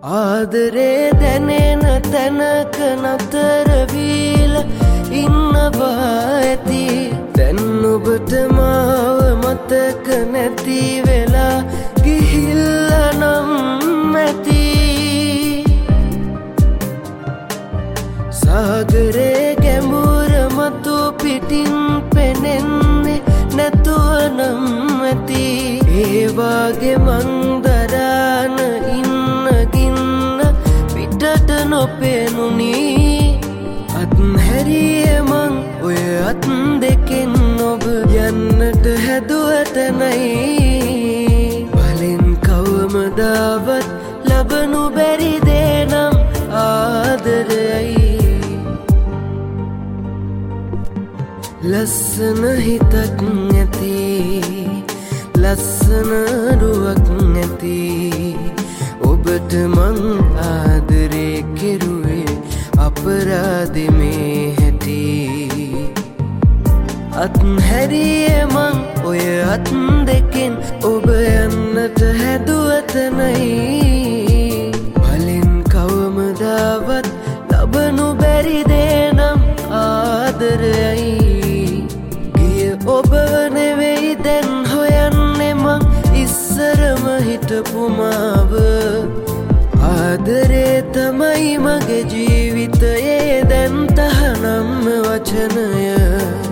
ආදරේ දැනෙන තැනක නතර වීලා ඉන්නවා ඇති. දැන් ඔබට මාව මතක නැති වෙලා ගිහිල්ලා නම් ඇති. සාගරේ ගැඹුර මතු පිටින් පෙනෙන්නේ නැතුව නම් ඇති. ඒ වාගේ මං දරාන නොපෙනුනි. අත්හැරියේ මං ඔය අත් දෙකෙන් ඔබ යන්නට හැදුවට නයි. බලෙන් කවමදාවත් ලබනු බැරි දේ නම් ආදරයයි. ලස්සන හිතක් ඇති, ලස්සන රුවක් ඇති. ඔබට මං ආදරේ කෙරුවේ අපරාධෙ මේ හැටි. අත්හැරියේ මං ඔය අත් දෙකෙන් ඔබ යන්නට හැදුවත නයි. බලෙන් කවමදාවත් ලබනු බැරි දේ නම් ආදරයයි. ගිය ඔබ නෙවෙයි දැන් හොයන්නේ මං ඉස්සරම හිටපු මාව. ආදරේ තමයි මගේ ජීවිතයේ දැන් තහනම් වචනය.